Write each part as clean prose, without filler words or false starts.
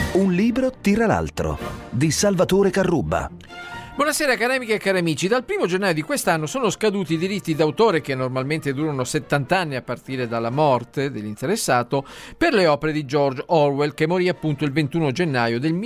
Un libro tira l'altro, di Salvatore Carrubba. Buonasera cari amiche e cari amici. Dal 1 gennaio di quest'anno sono scaduti i diritti d'autore, che normalmente durano 70 anni a partire dalla morte dell'interessato, per le opere di George Orwell, che morì appunto il 21 gennaio del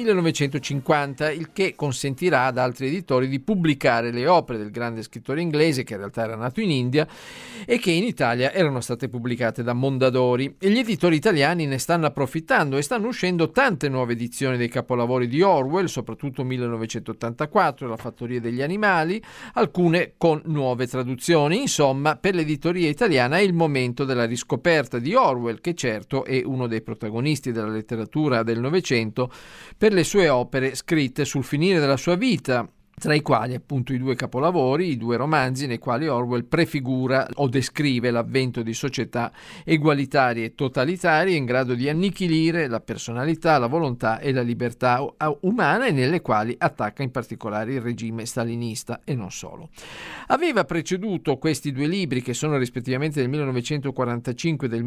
1950, il che consentirà ad altri editori di pubblicare le opere del grande scrittore inglese, che in realtà era nato in India e che in Italia erano state pubblicate da Mondadori. E gli editori italiani ne stanno approfittando e stanno uscendo tante nuove edizioni dei capolavori di Orwell, soprattutto 1984, La fattoria degli animali, alcune con nuove traduzioni. Insomma, per l'editoria italiana è il momento della riscoperta di Orwell, che certo è uno dei protagonisti della letteratura del Novecento per le sue opere scritte sul finire della sua vita, tra i quali appunto i due capolavori, i due romanzi nei quali Orwell prefigura o descrive l'avvento di società egualitarie e totalitarie in grado di annichilire la personalità, la volontà e la libertà umana, e nelle quali attacca in particolare il regime stalinista e non solo. Aveva preceduto questi due libri, che sono rispettivamente del 1945 e del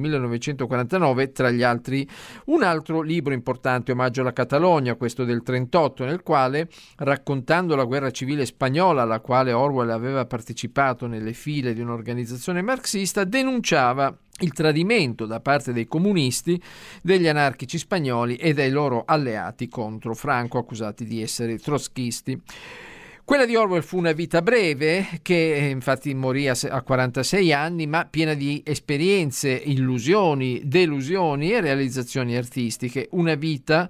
1949, tra gli altri un altro libro importante, Omaggio alla Catalogna, questo del 1938, nel quale, raccontando la guerra civile spagnola alla quale Orwell aveva partecipato nelle file di un'organizzazione marxista, denunciava il tradimento da parte dei comunisti, degli anarchici spagnoli e dei loro alleati contro Franco, accusati di essere trotskisti. Quella di Orwell fu una vita breve, che infatti morì a 46 anni, ma piena di esperienze, illusioni, delusioni e realizzazioni artistiche. Una vita,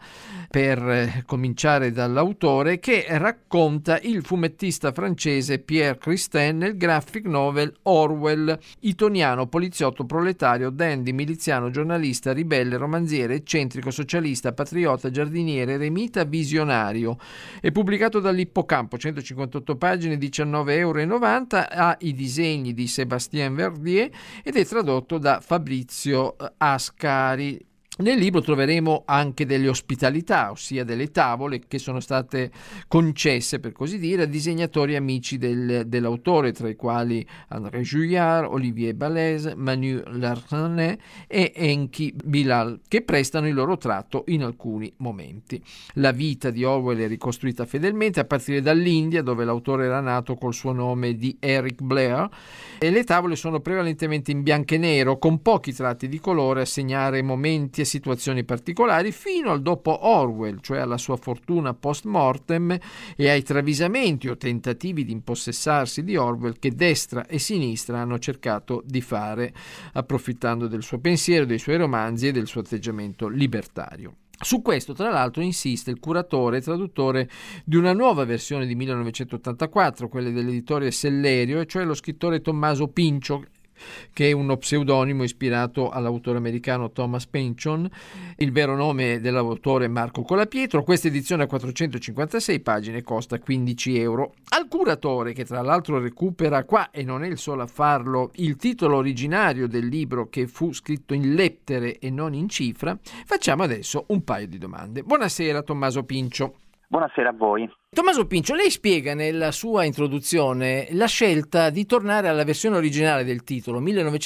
per cominciare dall'autore, che racconta il fumettista francese Pierre Christin nel graphic novel Orwell, itoniano, poliziotto, proletario, dandy, miliziano, giornalista, ribelle, romanziere, eccentrico, socialista, patriota, giardiniere, eremita, visionario. È pubblicato dall'Ippocampo, 158 pagine, 19,90 €, ha i disegni di Sébastien Verdier ed è tradotto da Fabrizio Ascari. Nel libro troveremo anche delle ospitalità, ossia delle tavole che sono state concesse, per così dire, a disegnatori amici dell'autore, tra i quali André Juillard, Olivier Balèze, Manu Larsenet e Enki Bilal, che prestano il loro tratto in alcuni momenti. La vita di Orwell è ricostruita fedelmente a partire dall'India, dove l'autore era nato col suo nome di Eric Blair, e le tavole sono prevalentemente in bianco e nero, con pochi tratti di colore a segnare momenti e situazioni particolari, fino al dopo Orwell, cioè alla sua fortuna post mortem e ai travisamenti o tentativi di impossessarsi di Orwell che destra e sinistra hanno cercato di fare, approfittando del suo pensiero, dei suoi romanzi e del suo atteggiamento libertario. Su questo, tra l'altro, insiste il curatore e traduttore di una nuova versione di 1984, quella dell'editore Sellerio, e cioè lo scrittore Tommaso Pinchio, che è uno pseudonimo ispirato all'autore americano Thomas Pynchon. Il vero nome dell'autore è Marco Colapietro. Questa edizione a 456 pagine costa 15 €. Al curatore, che tra l'altro recupera qua, e non è il solo a farlo, il titolo originario del libro, che fu scritto in lettere e non in cifra, facciamo adesso un paio di domande. Buonasera Tommaso Pinchio. Buonasera a voi. Tommaso Pinchio, lei spiega nella sua introduzione la scelta di tornare alla versione originale del titolo,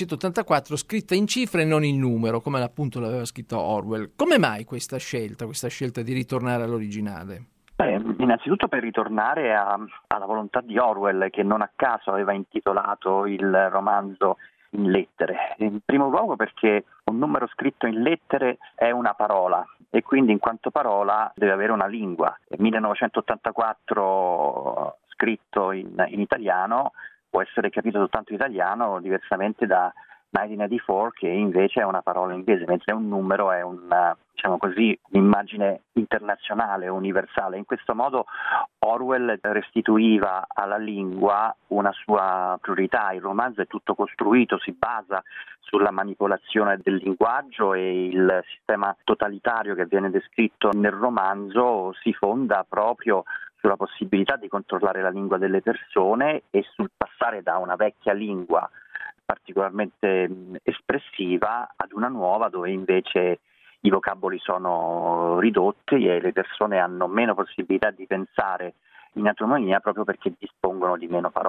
1984, scritta in cifre e non in numero, come appunto l'aveva scritto Orwell. Come mai questa scelta di ritornare all'originale? Innanzitutto per ritornare alla volontà di Orwell, che non a caso aveva intitolato il romanzo in lettere. In primo luogo perché un numero scritto in lettere è una parola e quindi in quanto parola deve avere una lingua. 1984 scritto in italiano può essere capito soltanto in italiano, diversamente da 1984, che invece è una parola inglese, mentre un numero è un'immagine internazionale, universale. In questo modo Orwell restituiva alla lingua una sua priorità. Il romanzo è tutto costruito, si basa sulla manipolazione del linguaggio, e il sistema totalitario che viene descritto nel romanzo si fonda proprio sulla possibilità di controllare la lingua delle persone e sul passare da una vecchia lingua particolarmente espressiva ad una nuova, dove invece i vocaboli sono ridotti e le persone hanno meno possibilità di pensare in autonomia proprio perché dispongono di meno parole.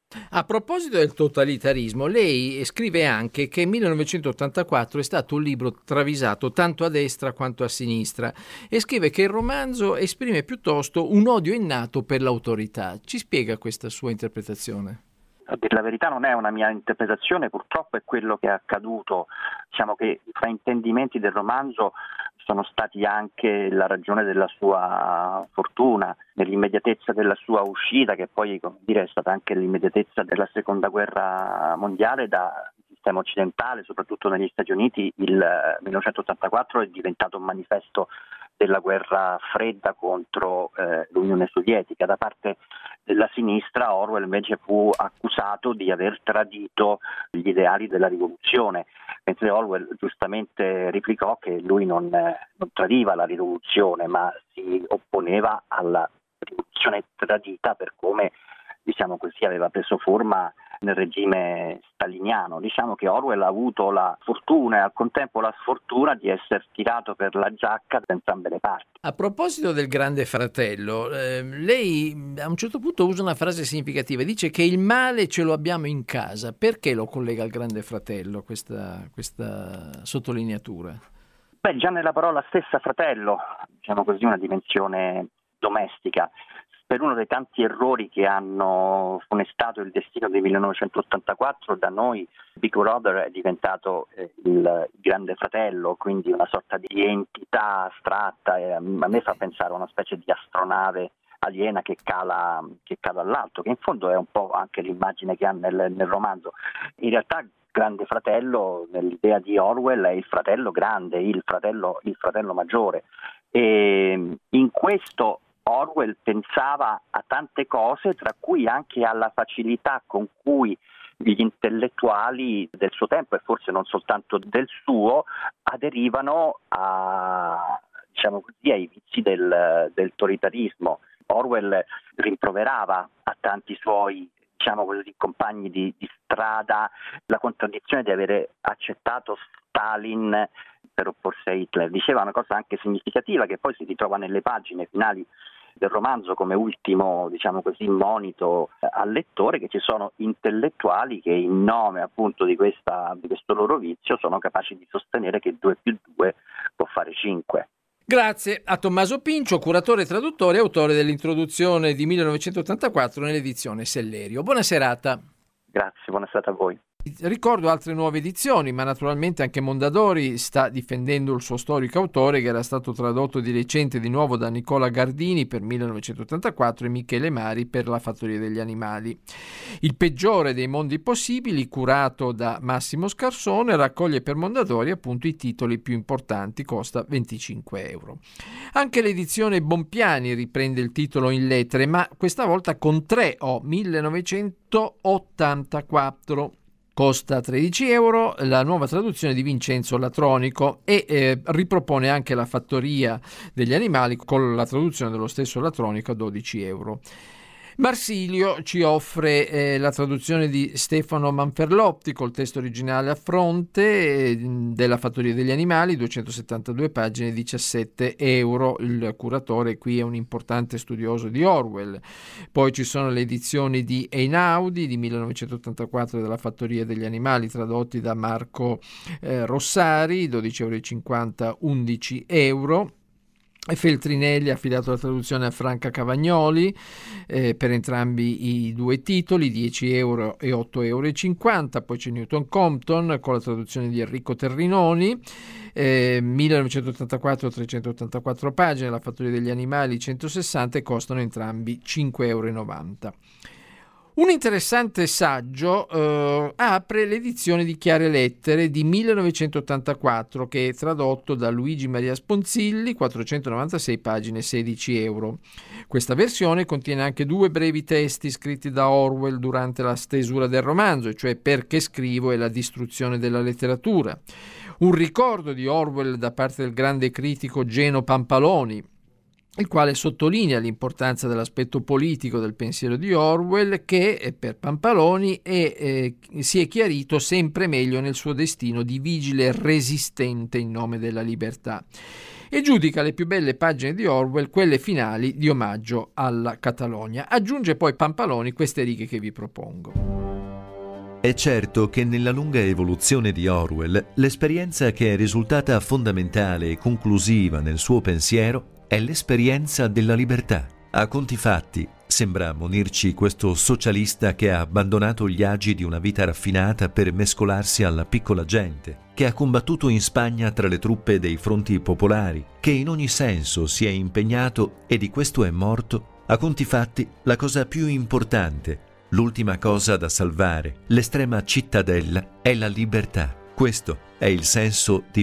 A proposito del totalitarismo, lei scrive anche che 1984 è stato un libro travisato tanto a destra quanto a sinistra e scrive che il romanzo esprime piuttosto un odio innato per l'autorità. Ci spiega questa sua interpretazione? A dire la verità non è una mia interpretazione, purtroppo è quello che è accaduto. Diciamo che i fraintendimenti del romanzo sono stati anche la ragione della sua fortuna, nell'immediatezza della sua uscita, che poi, come dire, è stata anche l'immediatezza della seconda guerra mondiale dal sistema occidentale, soprattutto negli Stati Uniti. Il 1984 è diventato un manifesto della guerra fredda contro l'Unione Sovietica. Da parte della sinistra Orwell invece fu accusato di aver tradito gli ideali della rivoluzione, mentre Orwell giustamente replicò che lui non tradiva la rivoluzione, ma si opponeva alla rivoluzione tradita per come, diciamo così, aveva preso forma nel regime staliniano. Diciamo che Orwell ha avuto la fortuna e al contempo la sfortuna di essere tirato per la giacca da entrambe le parti. A proposito del Grande Fratello, lei a un certo punto usa una frase significativa, dice che il male ce lo abbiamo in casa. Perché lo collega al Grande Fratello questa sottolineatura? Beh, già nella parola stessa fratello, diciamo così, una dimensione domestica. Per uno dei tanti errori che hanno funestato il destino del 1984, da noi Big Brother è diventato il Grande Fratello, quindi una sorta di entità astratta, e a me fa pensare a una specie di astronave aliena che cala all'alto, che in fondo è un po' anche l'immagine che ha nel romanzo. In realtà Grande Fratello, nell'idea di Orwell, è il fratello grande, il fratello maggiore, e in questo Orwell pensava a tante cose, tra cui anche alla facilità con cui gli intellettuali del suo tempo, e forse non soltanto del suo, aderivano diciamo così, ai vizi del totalitarismo. Orwell rimproverava a tanti suoi, diciamo così, compagni di strada la contraddizione di avere accettato Stalin per opporsi a Hitler. Diceva una cosa anche significativa che poi si ritrova nelle pagine finali del romanzo come ultimo, diciamo così, monito al lettore, che ci sono intellettuali che in nome appunto di questo loro vizio sono capaci di sostenere che 2 più 2 può fare 5. Grazie a Tommaso Pincio, curatore, traduttore e autore dell'introduzione di 1984 nell'edizione Sellerio. Buona serata. Grazie, buona serata a voi. Ricordo altre nuove edizioni, ma naturalmente anche Mondadori sta difendendo il suo storico autore, che era stato tradotto di recente di nuovo da Nicola Gardini per 1984 e Michele Mari per La fattoria degli animali. Il peggiore dei mondi possibili, curato da Massimo Scarsone, raccoglie per Mondadori appunto i titoli più importanti, costa 25 euro. Anche l'edizione Bompiani riprende il titolo in lettere, ma questa volta con 3 O, 1984. Costa 13 euro, la nuova traduzione di Vincenzo Latronico, e ripropone anche La fattoria degli animali con la traduzione dello stesso Latronico a 12 euro. Marsilio ci offre la traduzione di Stefano Manferlotti col testo originale a fronte della Fattoria degli Animali, 272 pagine, 17 euro. Il curatore qui è un importante studioso di Orwell. Poi ci sono le edizioni di Einaudi di 1984 della Fattoria degli Animali, tradotti da Marco Rossari, 12,50 euro, 11 euro. Feltrinelli ha affidato la traduzione a Franca Cavagnoli per entrambi i due titoli, 10 euro e 8,50 euro. Poi c'è Newton Compton con la traduzione di Enrico Terrinoni, 1984, 384 pagine, La fattoria degli animali 160, e costano entrambi 5,90 euro. Un interessante saggio apre l'edizione di Chiare Lettere di 1984, che è tradotto da Luigi Maria Sponzilli, 496 pagine, 16 euro. Questa versione contiene anche 2 brevi testi scritti da Orwell durante la stesura del romanzo, cioè Perché scrivo e la distruzione della letteratura. Un ricordo di Orwell da parte del grande critico Geno Pampaloni, il quale sottolinea l'importanza dell'aspetto politico del pensiero di Orwell, che per Pampaloni si è chiarito sempre meglio nel suo destino di vigile resistente in nome della libertà. e giudica le più belle pagine di Orwell quelle finali di omaggio alla Catalogna. Aggiunge poi Pampaloni queste righe che vi propongo. È certo che nella lunga evoluzione di Orwell, l'esperienza che è risultata fondamentale e conclusiva nel suo pensiero è l'esperienza della libertà. A conti fatti, sembra ammonirci questo socialista che ha abbandonato gli agi di una vita raffinata per mescolarsi alla piccola gente, che ha combattuto in Spagna tra le truppe dei fronti popolari, che in ogni senso si è impegnato e di questo è morto. A conti fatti, la cosa più importante, l'ultima cosa da salvare, l'estrema cittadella, è la libertà. Questo è il senso di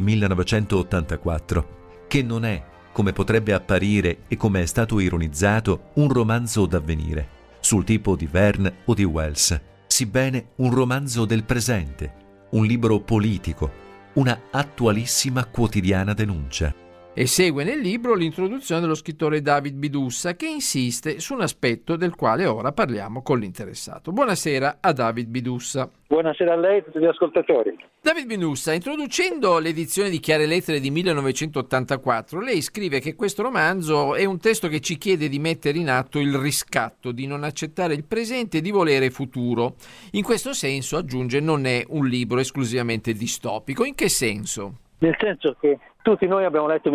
1984, che non è, come potrebbe apparire e come è stato ironizzato, un romanzo d'avvenire, sul tipo di Verne o di Wells, sebbene un romanzo del presente, un libro politico, una attualissima quotidiana denuncia. E segue nel libro l'introduzione dello scrittore David Bidussa, che insiste su un aspetto del quale ora parliamo con l'interessato. Buonasera a David Bidussa. Buonasera a lei e a tutti gli ascoltatori. David Bidussa, introducendo l'edizione di Chiare Lettere di 1984, lei scrive che questo romanzo è un testo che ci chiede di mettere in atto il riscatto, di non accettare il presente e di volere futuro. In questo senso, aggiunge, non è un libro esclusivamente distopico. In che senso? Nel senso che tutti noi abbiamo letto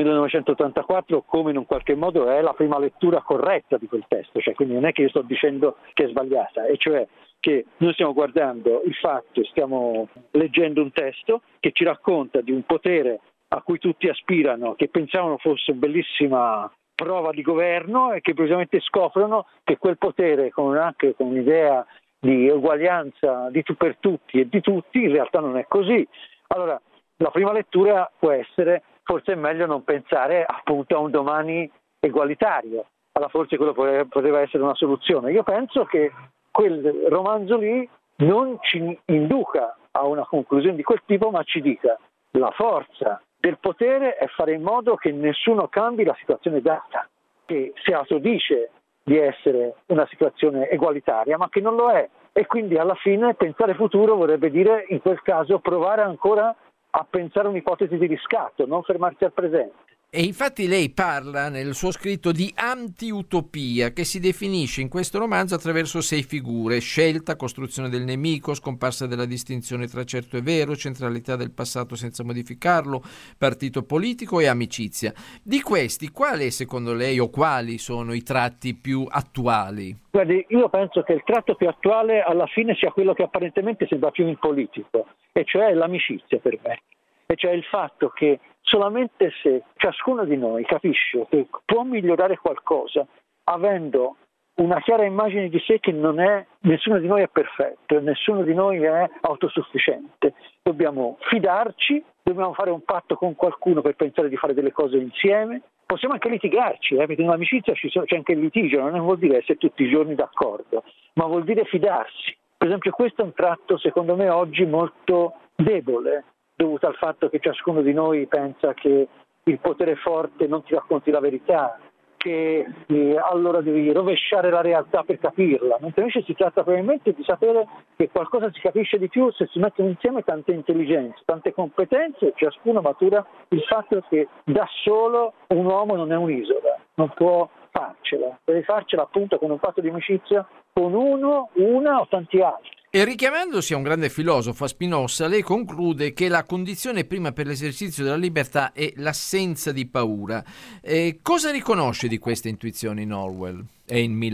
1984 come in un qualche modo è la prima lettura corretta di quel testo, cioè quindi non è che io sto dicendo che è sbagliata, e cioè che noi stiamo guardando il fatto, stiamo leggendo un testo che ci racconta di un potere a cui tutti aspirano, che pensavano fosse una bellissima prova di governo e che precisamente scoprono che quel potere, anche con un'idea di uguaglianza per tutti e di tutti, in realtà non è così. Allora, la prima lettura può essere, forse è meglio non pensare appunto a un domani egualitario, allora forse quello poteva essere una soluzione. Io penso che quel romanzo lì non ci induca a una conclusione di quel tipo, ma ci dica la forza del potere è fare in modo che nessuno cambi la situazione data, che si autodice di essere una situazione egualitaria, ma che non lo è. E quindi alla fine pensare futuro vorrebbe dire in quel caso provare ancora a pensare un'ipotesi di riscatto, non fermarsi al presente. E infatti lei parla nel suo scritto di anti-utopia, che si definisce in questo romanzo attraverso 6 figure: scelta, costruzione del nemico, scomparsa della distinzione tra certo e vero, centralità del passato senza modificarlo, partito politico e amicizia. Di questi, quale secondo lei o quali sono i tratti più attuali? Guardi, io penso che il tratto più attuale alla fine sia quello che apparentemente sembra più impolitico, e cioè l'amicizia per me. E cioè il fatto che solamente se ciascuno di noi capisce che può migliorare qualcosa avendo una chiara immagine di sé, che nessuno di noi è perfetto, nessuno di noi è autosufficiente, dobbiamo fidarci, dobbiamo fare un patto con qualcuno per pensare di fare delle cose insieme. Possiamo anche litigarci, perché nell'amicizia c'è anche il litigio, non vuol dire essere tutti i giorni d'accordo, ma vuol dire fidarsi. Per esempio questo è un tratto secondo me oggi molto debole, dovuto al fatto che ciascuno di noi pensa che il potere forte non ti racconti la verità, che allora devi rovesciare la realtà per capirla, mentre invece si tratta probabilmente di sapere che qualcosa si capisce di più se si mettono insieme tante intelligenze, tante competenze, e ciascuno matura il fatto che da solo un uomo non è un'isola, non può farcela, deve farcela appunto con un patto di amicizia con uno, una o tanti altri. E richiamandosi a un grande filosofo, a Spinoza, lei conclude che la condizione prima per l'esercizio della libertà è l'assenza di paura. Cosa riconosce di queste intuizioni in Orwell e in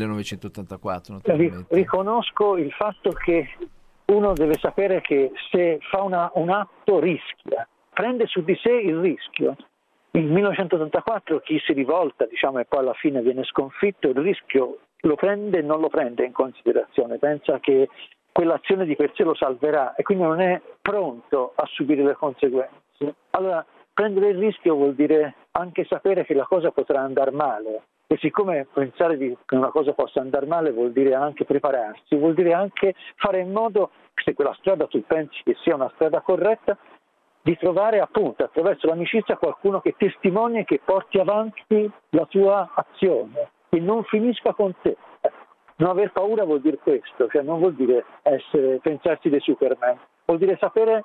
1984? Naturalmente. Riconosco il fatto che uno deve sapere che se fa un atto rischia, prende su di sé il rischio. In 1984 chi si rivolta, e poi alla fine viene sconfitto, il rischio lo prende e non lo prende in considerazione, pensa che quell'azione di per sé lo salverà e quindi non è pronto a subire le conseguenze. Allora, prendere il rischio vuol dire anche sapere che la cosa potrà andare male, e siccome pensare che una cosa possa andare male vuol dire anche prepararsi, vuol dire anche fare in modo, se quella strada tu pensi che sia una strada corretta, di trovare appunto attraverso l'amicizia qualcuno che testimonia e che porti avanti la tua azione, che non finisca con te. Non aver paura vuol dire questo, non vuol dire pensarsi dei Superman, vuol dire sapere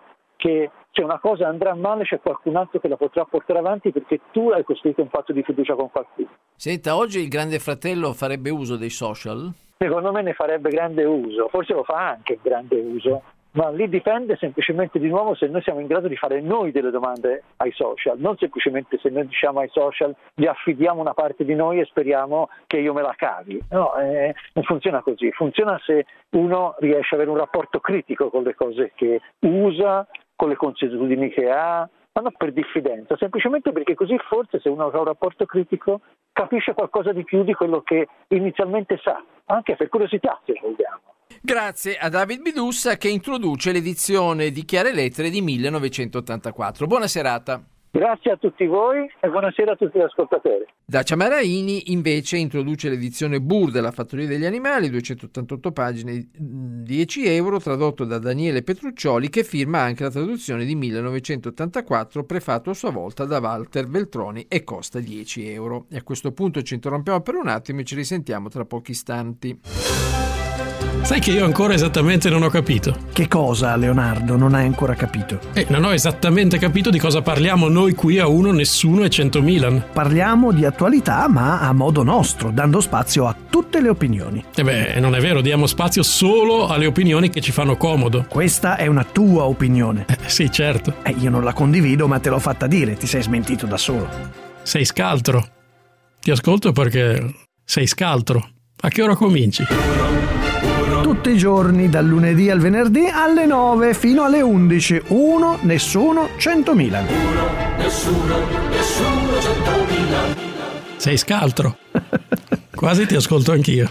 che se una cosa andrà male c'è qualcun altro che la potrà portare avanti perché tu hai costruito un patto di fiducia con qualcuno. Senta, oggi il Grande Fratello farebbe uso dei social? Secondo me ne farebbe grande uso, forse lo fa anche grande uso, ma lì dipende semplicemente di nuovo se noi siamo in grado di fare noi delle domande ai social, non semplicemente se noi diciamo ai social gli affidiamo una parte di noi e speriamo che io me la cavi. No, non funziona così, funziona se uno riesce ad avere un rapporto critico con le cose che usa, con le consuetudini che ha, ma non per diffidenza, semplicemente perché così forse se uno ha un rapporto critico capisce qualcosa di più di quello che inizialmente sa, anche per curiosità se vogliamo. Grazie a David Bidussa che introduce l'edizione di Chiare Lettere di 1984. Buona serata. Grazie a tutti voi e buonasera a tutti gli ascoltatori. Dacia Maraini invece introduce l'edizione Bur della Fattoria degli Animali, 288 pagine, 10 euro, tradotto da Daniele Petruccioli, che firma anche la traduzione di 1984, prefatto a sua volta da Walter Veltroni e costa 10 euro. E a questo punto ci interrompiamo per un attimo e ci risentiamo tra pochi istanti. Sai che io ancora esattamente non ho capito. Che cosa, Leonardo, non hai ancora capito? Non ho esattamente capito di cosa parliamo noi qui a Uno, Nessuno e 100 Milan. Parliamo di attualità, ma a modo nostro, dando spazio a tutte le opinioni. Non è vero, diamo spazio solo alle opinioni che ci fanno comodo. Questa è una tua opinione. Sì, certo. Io non la condivido, ma te l'ho fatta dire, ti sei smentito da solo. Sei scaltro. Ti ascolto perché sei scaltro. A che ora cominci? Tutti i giorni, dal lunedì al venerdì, alle 9 fino alle 11. Uno, Nessuno, 100 Milan. Uno, Nessuno, 100 Milan. Sei scaltro. Quasi ti ascolto anch'io.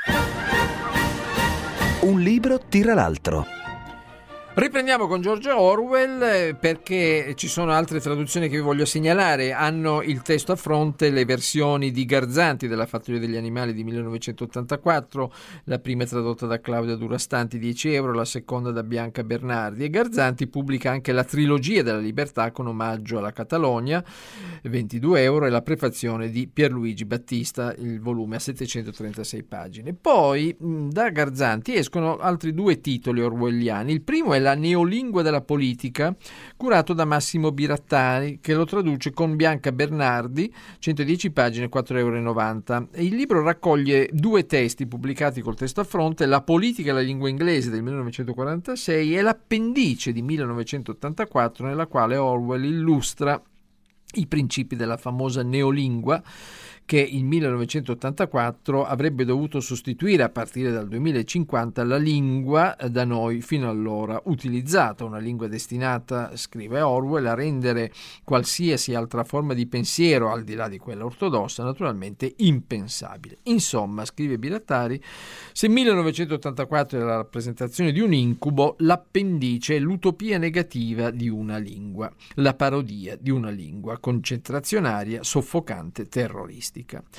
Un libro tira l'altro. Riprendiamo con George Orwell perché ci sono altre traduzioni che vi voglio segnalare. Hanno il testo a fronte le versioni di Garzanti della Fattoria degli Animali di 1984, la prima è tradotta da Claudia Durastanti, 10 euro, la seconda da Bianca Bernardi, e Garzanti pubblica anche la trilogia della libertà con omaggio alla Catalogna, 22 euro, e la prefazione di Pierluigi Battista, il volume a 736 pagine. Poi da Garzanti escono altri due titoli orwelliani. Il primo è La neolingua della politica, curato da Massimo Birattari, che lo traduce con Bianca Bernardi, 110 pagine, 4,90 euro. Il libro raccoglie due testi pubblicati col testo a fronte, La politica e la lingua inglese del 1946 e l'appendice di 1984, nella quale Orwell illustra i principi della famosa neolingua che il 1984 avrebbe dovuto sostituire a partire dal 2050 la lingua da noi fino allora utilizzata, una lingua destinata, scrive Orwell, a rendere qualsiasi altra forma di pensiero, al di là di quella ortodossa, naturalmente impensabile. Insomma, scrive Birattari, se 1984 è la rappresentazione di un incubo, l'appendice è l'utopia negativa di una lingua, la parodia di una lingua concentrazionaria, soffocante, terroristica.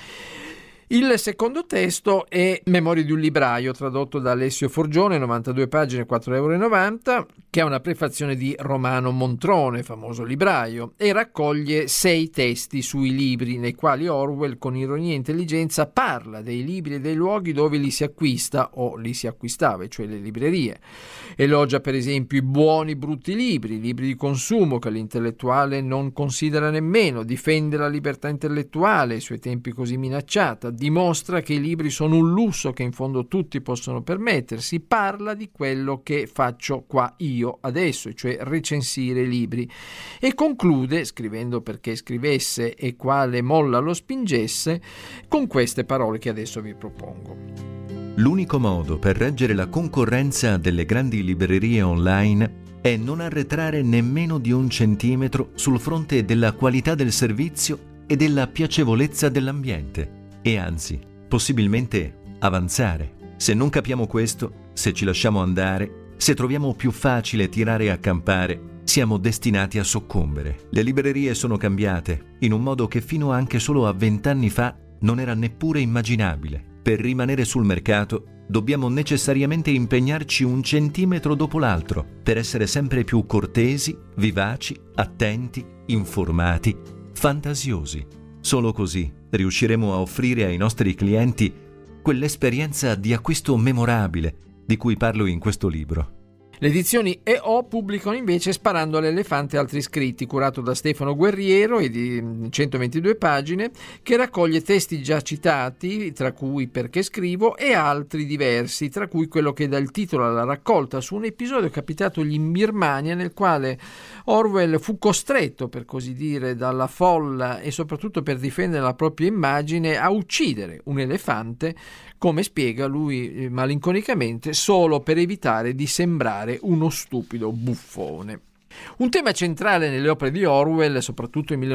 Il secondo testo è Memorie di un libraio, tradotto da Alessio Forgione, 92 pagine, 4,90 euro, che ha una prefazione di Romano Montrone, famoso libraio, e raccoglie 6 testi sui libri, nei quali Orwell, con ironia e intelligenza, parla dei libri e dei luoghi dove li si acquista o li si acquistava, cioè le librerie. Elogia per esempio i buoni brutti libri, libri di consumo che l'intellettuale non considera nemmeno, difende la libertà intellettuale ai suoi tempi così minacciata, dimostra che i libri sono un lusso che in fondo tutti possono permettersi, parla di quello che faccio qua io adesso, cioè recensire i libri, e conclude, scrivendo perché scrivesse e quale molla lo spingesse, con queste parole che adesso vi propongo. L'unico modo per reggere la concorrenza delle grandi librerie online è non arretrare nemmeno di 1 centimetro sul fronte della qualità del servizio e della piacevolezza dell'ambiente. E anzi, possibilmente avanzare. Se non capiamo questo, se ci lasciamo andare, se troviamo più facile tirare a campare, siamo destinati a soccombere. Le librerie sono cambiate in un modo che fino anche solo a 20 anni fa non era neppure immaginabile. Per rimanere sul mercato dobbiamo necessariamente impegnarci 1 centimetro dopo l'altro per essere sempre più cortesi, vivaci, attenti, informati, fantasiosi. Solo così riusciremo a offrire ai nostri clienti quell'esperienza di acquisto memorabile di cui parlo in questo libro. Le edizioni EO pubblicano invece Sparando all'elefante e altri scritti, curato da Stefano Guerriero e di 122 pagine, che raccoglie testi già citati, tra cui Perché scrivo, e altri diversi, tra cui quello che dà il titolo alla raccolta, su un episodio capitatogli in Birmania, nel quale Orwell fu costretto, per così dire, dalla folla e soprattutto per difendere la propria immagine, a uccidere un elefante, come spiega lui malinconicamente, solo per evitare di sembrare uno stupido buffone. Un tema centrale nelle opere di Orwell, soprattutto in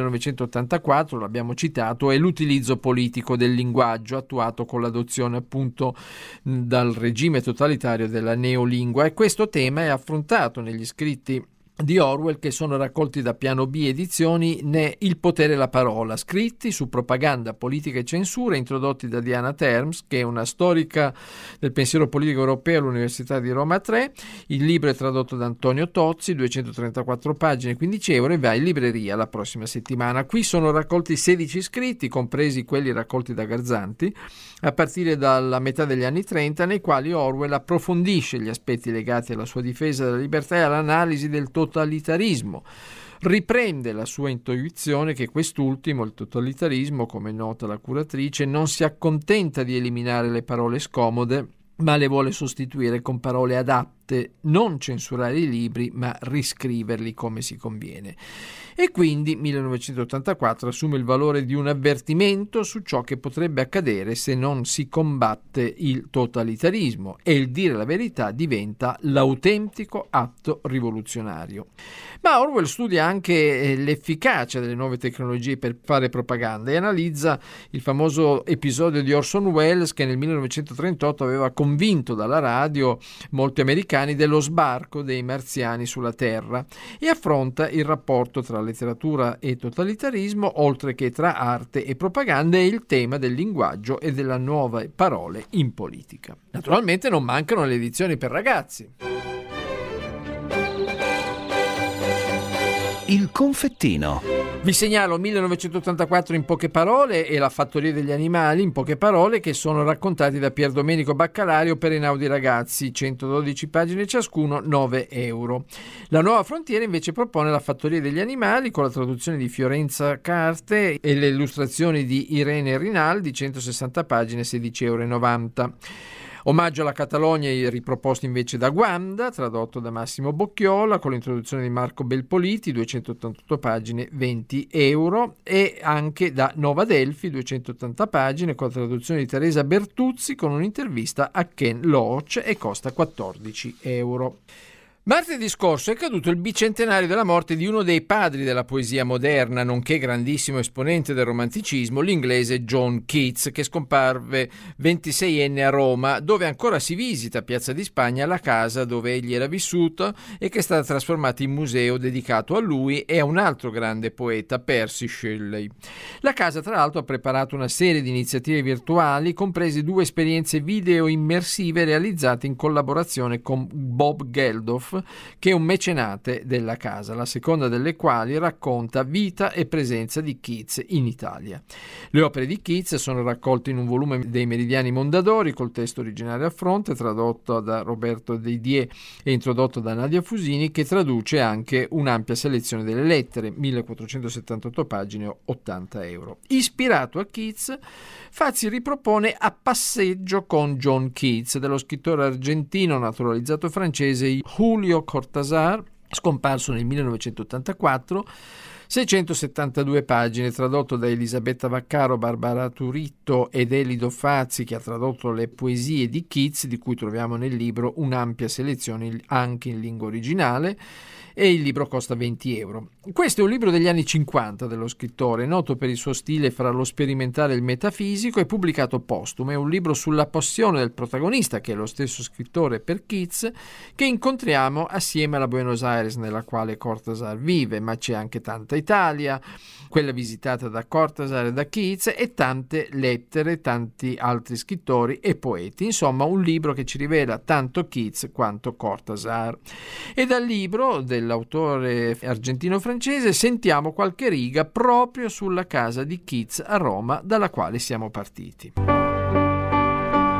1984, l'abbiamo citato, è l'utilizzo politico del linguaggio, attuato con l'adozione appunto dal regime totalitario della neolingua, e questo tema è affrontato negli scritti di Orwell, che sono raccolti da Piano B Edizioni, ne Il potere e la parola, scritti su propaganda, politica e censura, introdotti da Diana Terms, che è una storica del pensiero politico europeo all'Università di Roma 3. Il libro è tradotto da Antonio Tozzi, 234 pagine, 15 euro, e va in libreria la prossima settimana. Qui sono raccolti 16 scritti, compresi quelli raccolti da Garzanti, a partire dalla metà degli anni 30, nei quali Orwell approfondisce gli aspetti legati alla sua difesa della libertà e all'analisi del totalitarismo. Riprende la sua intuizione che quest'ultimo, il totalitarismo, come nota la curatrice, non si accontenta di eliminare le parole scomode, ma le vuole sostituire con parole adatte, non censurare i libri, ma riscriverli come si conviene. E quindi 1984 assume il valore di un avvertimento su ciò che potrebbe accadere se non si combatte il totalitarismo, e il dire la verità diventa l'autentico atto rivoluzionario. Ma Orwell studia anche l'efficacia delle nuove tecnologie per fare propaganda e analizza il famoso episodio di Orson Welles, che nel 1938 aveva convinto dalla radio molti americani dello sbarco dei marziani sulla Terra, e affronta il rapporto tra letteratura e totalitarismo, oltre che tra arte e propaganda, e il tema del linguaggio e delle nuove parole in politica. Naturalmente non mancano le edizioni per ragazzi. Il confettino. Vi segnalo 1984 in poche parole e La fattoria degli animali in poche parole, che sono raccontati da Pier Domenico Baccalario per Einaudi Ragazzi, 112 pagine ciascuno, 9 euro. La Nuova Frontiera invece propone La fattoria degli animali con la traduzione di Fiorenza Carte e le illustrazioni di Irene Rinaldi, 160 pagine, 16,90 euro. Omaggio alla Catalogna, riproposto invece da Guanda, tradotto da Massimo Bocchiola, con l'introduzione di Marco Belpoliti, 288 pagine, 20 euro, e anche da Nova Delfi, 280 pagine, con la traduzione di Teresa Bertuzzi, con un'intervista a Ken Loach, e costa 14 euro. Martedì scorso è caduto il bicentenario della morte di uno dei padri della poesia moderna, nonché grandissimo esponente del romanticismo, l'inglese John Keats, che scomparve 26enne a Roma, dove ancora si visita, Piazza di Spagna, la casa dove egli era vissuto e che è stata trasformata in museo dedicato a lui e a un altro grande poeta, Percy Shelley. La casa, tra l'altro, ha preparato una serie di iniziative virtuali, comprese 2 esperienze video immersive realizzate in collaborazione con Bob Geldof, che è un mecenate della casa, la seconda delle quali racconta vita e presenza di Keats in Italia. Le opere di Keats sono raccolte in un volume dei Meridiani Mondadori, col testo originale a fronte, tradotto da Roberto Didier e introdotto da Nadia Fusini, che traduce anche un'ampia selezione delle lettere, 1478 pagine, 80 euro. Ispirato a Keats, Fazzi ripropone A passeggio con John Keats, dello scrittore argentino naturalizzato francese Julio Cortázar, scomparso nel 1984, 672 pagine, tradotto da Elisabetta Vaccaro, Barbara Turitto ed Elido Fazzi, che ha tradotto le poesie di Keats, di cui troviamo nel libro un'ampia selezione anche in lingua originale, e il libro costa 20 euro. Questo è un libro degli anni 50 dello scrittore, noto per il suo stile fra lo sperimentale e il metafisico, e pubblicato postumo. È un libro sulla passione del protagonista, che è lo stesso scrittore per Keats, che incontriamo assieme alla Buenos Aires nella quale Cortázar vive, ma c'è anche tanta Italia, quella visitata da Cortázar e da Keats, e tante lettere, tanti altri scrittori e poeti. Insomma, un libro che ci rivela tanto Keats quanto Cortázar. E dal libro dell'autore argentino-francese sentiamo qualche riga proprio sulla casa di Keats a Roma, dalla quale siamo partiti.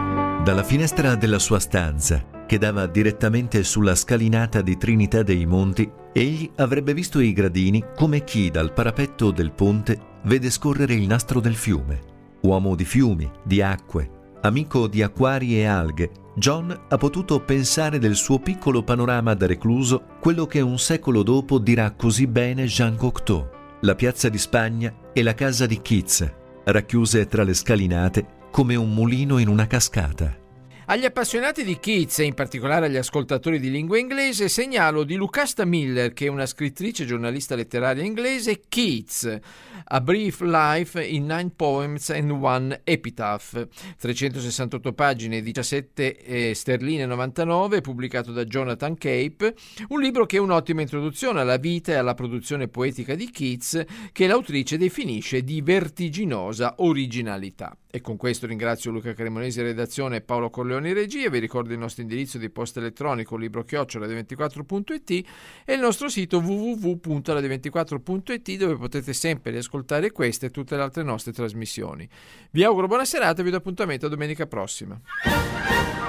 Dalla finestra della sua stanza, che dava direttamente sulla scalinata di Trinità dei Monti, egli avrebbe visto i gradini come chi dal parapetto del ponte vede scorrere il nastro del fiume. Uomo di fiumi, di acque, amico di acquari e alghe, John ha potuto pensare del suo piccolo panorama da recluso quello che un secolo dopo dirà così bene Jean Cocteau: la piazza di Spagna e la casa di Keats, racchiuse tra le scalinate come un mulino in una cascata. Agli appassionati di Keats e in particolare agli ascoltatori di lingua inglese segnalo di Lucasta Miller, che è una scrittrice e giornalista letteraria inglese, Keats, A Brief Life in 9 Poems and One Epitaph, 368 pagine, 17 sterline 99, pubblicato da Jonathan Cape, un libro che è un'ottima introduzione alla vita e alla produzione poetica di Keats, che l'autrice definisce di vertiginosa originalità. E con questo ringrazio Luca Cremonesi, redazione, e Paolo Corleoni, regia. Vi ricordo il nostro indirizzo di posta elettronico libro@radio24.it e il nostro sito www.radio24.it, dove potete sempre riascoltare queste e tutte le altre nostre trasmissioni. Vi auguro buona serata e vi do appuntamento a domenica prossima.